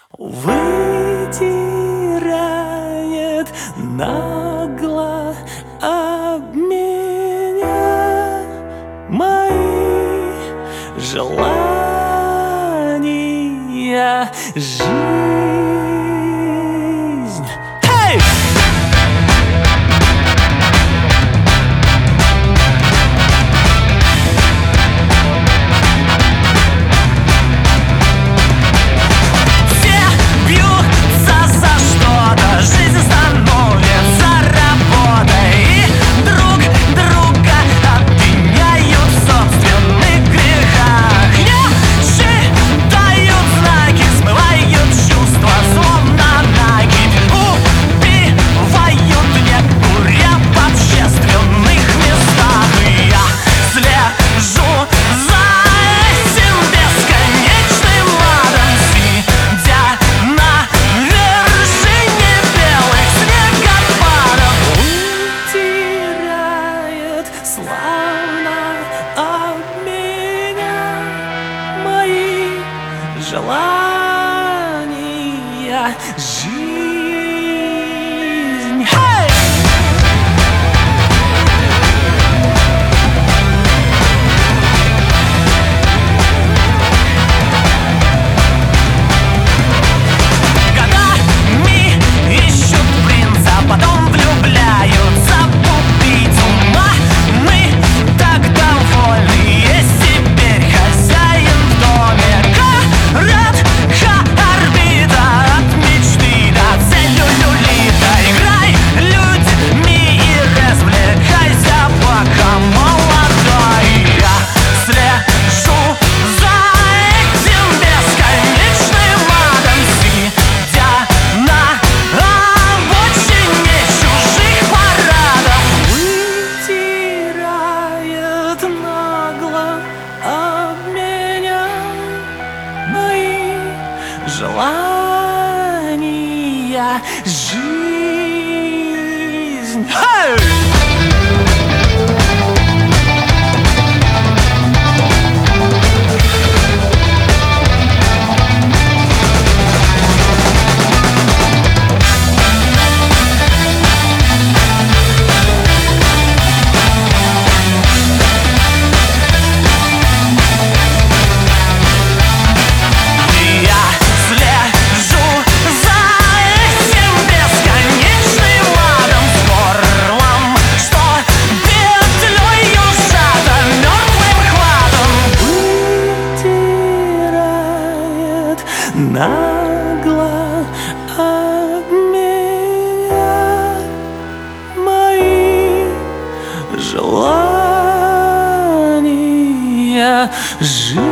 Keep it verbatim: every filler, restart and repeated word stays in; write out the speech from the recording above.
Вытирает нагло об меня мои желания, жизнь. Hey! Славно об меня мои желания, жизнь. Hey! Годами ищут принца, потом влюбляются в убийцу. Мы так довольны, есть теперь хозяин в доме. Коротка орбита от мечты до цели люлита. Играй людьми и развлекайся, пока молодой. Я слежу за этим бесконечным адом, сидя на обочине чужих парадов. Вытирает нагло об меня мои желания, жизнь. Hey! Нагло об меня мои желания, жизнь.